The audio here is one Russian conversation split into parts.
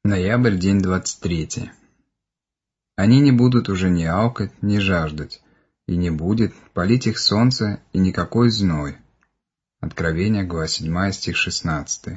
Ноябрь, день 23. Они не будут уже ни алкать, ни жаждать, и не будет палить их солнце и никакой зной. Откровение, глава 7, стих 16.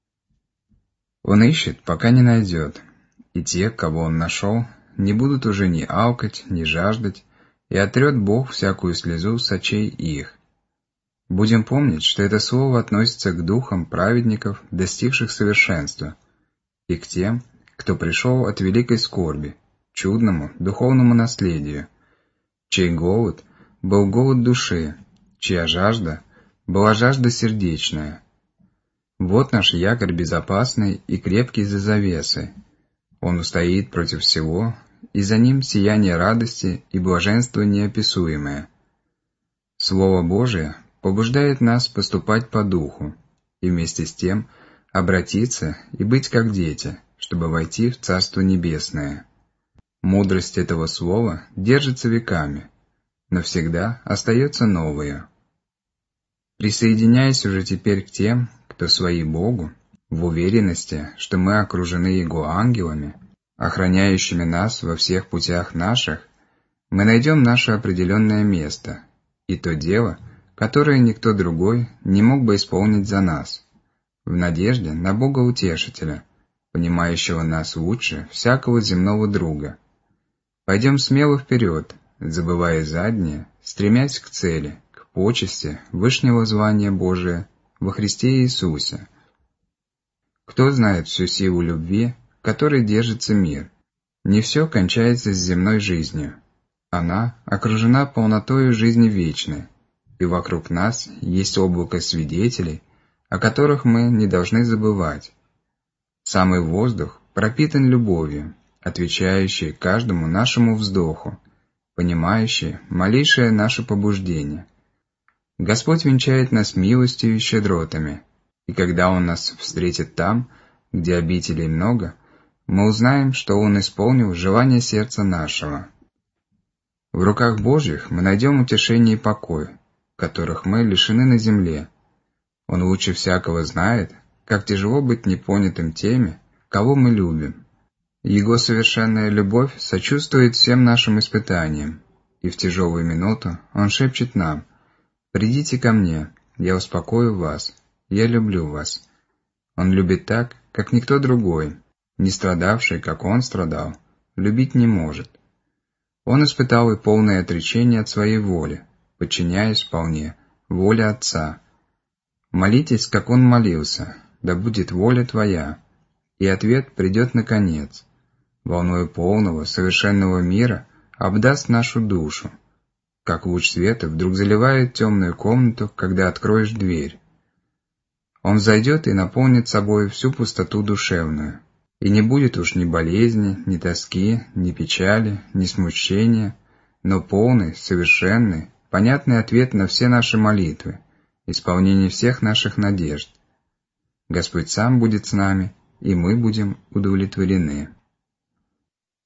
Он ищет, пока не найдет, и те, кого он нашел, не будут уже ни алкать, ни жаждать, и отрет Бог всякую слезу с очей их. Будем помнить, что это слово относится к духам праведников, достигших совершенства, и к тем, кто пришел от великой скорби, чудному духовному наследию, чей голод был голод души, чья жажда была жажда сердечная. Вот наш якорь безопасный и крепкий за завесой. Он устоит против всего, и за ним сияние радости и блаженство неописуемое. Слово Божие побуждает нас поступать по духу, и вместе с тем обратиться и быть как дети, чтобы войти в Царство Небесное. Мудрость этого слова держится веками, но всегда остается новая. Присоединяясь уже теперь к тем, кто свои Богу, в уверенности, что мы окружены Его ангелами, охраняющими нас во всех путях наших, мы найдем наше определенное место и то дело, которое никто другой не мог бы исполнить за нас, в надежде на Бога Утешителя, понимающего нас лучше всякого земного друга. Пойдем смело вперед, забывая заднее, стремясь к цели, к почести вышнего звания Божия во Христе Иисусе. Кто знает всю силу любви, которой держится мир? Не все кончается с земной жизнью. Она окружена полнотою жизни вечной, и вокруг нас есть облако свидетелей, о которых мы не должны забывать. Самый воздух пропитан любовью, отвечающей каждому нашему вздоху, понимающей малейшее наше побуждение. Господь венчает нас милостью и щедротами, и когда Он нас встретит там, где обителей много, мы узнаем, что Он исполнил желание сердца нашего. В руках Божьих мы найдем утешение и покой, которых мы лишены на земле. Он лучше всякого знает, как тяжело быть непонятым теми, кого мы любим. Его совершенная любовь сочувствует всем нашим испытаниям, и в тяжелую минуту Он шепчет нам: «Придите ко мне, я успокою вас, я люблю вас». Он любит так, как никто другой, не страдавший, как Он страдал, любить не может. Он испытал и полное отречение от своей воли, подчиняясь вполне воле Отца. Молитесь, как Он молился, да будет воля Твоя, и ответ придет наконец. Волною полного, совершенного мира обдаст нашу душу, как луч света вдруг заливает темную комнату, когда откроешь дверь. Он взойдет и наполнит собой всю пустоту душевную, и не будет уж ни болезни, ни тоски, ни печали, ни смущения, но полный, совершенный, понятный ответ на все наши молитвы, исполнение всех наших надежд. Господь сам будет с нами, и мы будем удовлетворены.